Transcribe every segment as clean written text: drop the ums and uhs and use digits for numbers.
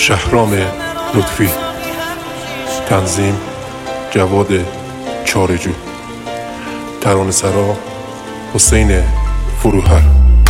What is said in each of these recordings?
شهرام لطفی. تنظیم جواد چارجو. ترانه‌سرا حسین فروهر.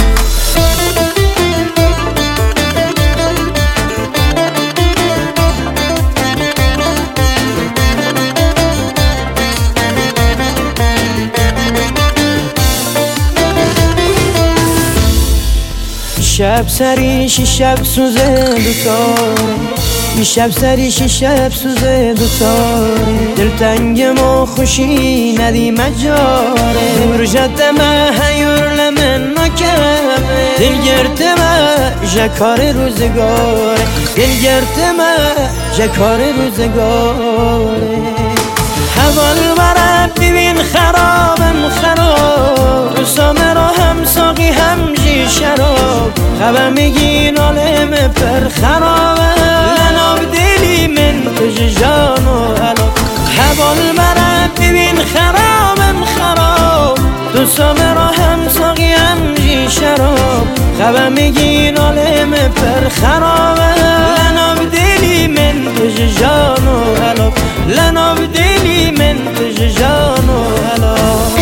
شب سریش شب سوزه دوتاره، شب سریش شب سوزه دوتاره، دلتنگ ما خوشی ندی مجاره، نور جدمه هیور لمن نکمه، دلگرتمه جکار روزگاره، دلگرتمه جکار روزگاره. حوال برم ببین خرابم خراب، تو سامه را هم ساقی هم جی شراب، خبه میگین عالم پر خرابه، لناب دلی من تج جان و حلاب. حوال برم ببین خرابم خراب، تو سامه را هم ساقی هم جی شراب، خبه میگین عالم پر خرابه، لناب دلی من تج جان و حلاب، لناب دلی من تج جان و حلاب.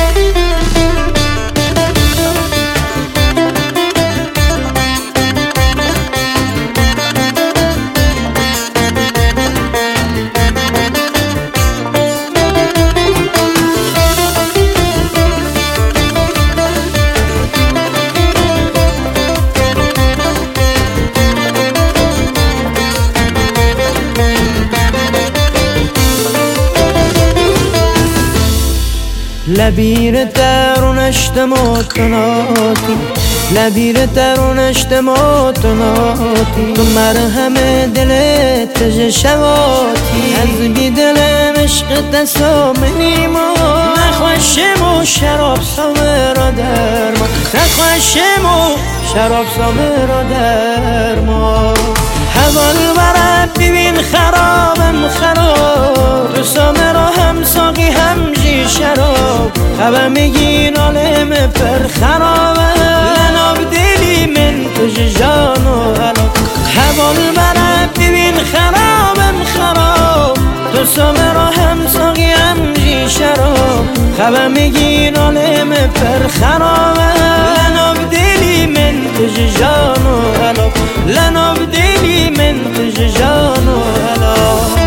لبیر ترونشت متناتی، لبیر ترونشت متناتی، تو مرهم دل تج شواتی، از بی دلم عشق تسامنی ما، نخوشم و شراب سامه را در ما، نخوشم و شراب سامه را در ما. حوال برم ببین خرابم خراب، تو سامه را هم ساقی هم جی شراب، خبه میگین عالم پر خرابه، لناب دلی من تج جان و حلاب. حوال برم ببین خرابم خراب، تو سامه را هم ساقی هم جی شراب، خبه میگین عالم پر خرابه، لناب دلی من تج جان و حلاب، لناب دلی من تج جان و حلاب.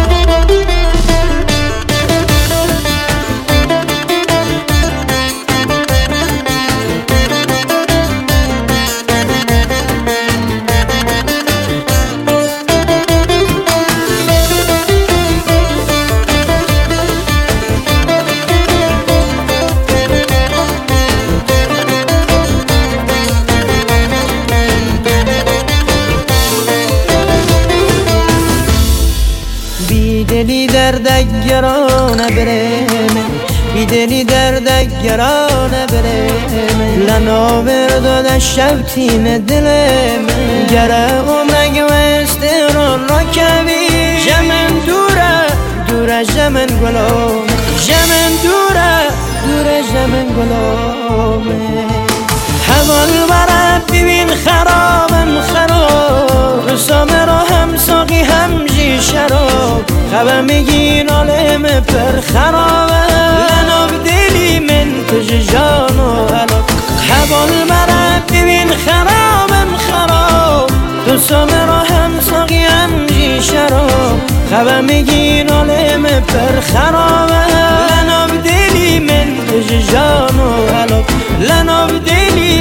بیدلی درد گرانه برمه، بیدلی درد گرانه برمه، لنا برداد شبتین دلمه، گره عمرگ و استران را کبی، جمن دوره دوره جمن گلامه، جمن دوره دوره جمن گلامه. حوال برم ببین خرابم خراب، تو سامه را هم ساقی هم جی شراب، خبه میگین عالم پر خرابه، لناب دلی من تج جان و حلاب. حوال برم ببین خرابم خراب، تو سامه را هم ساقی هم جی شراب، خبه میگین عالم پر خرابه، لناب دلی من تج جان و حلاب، لناب دلی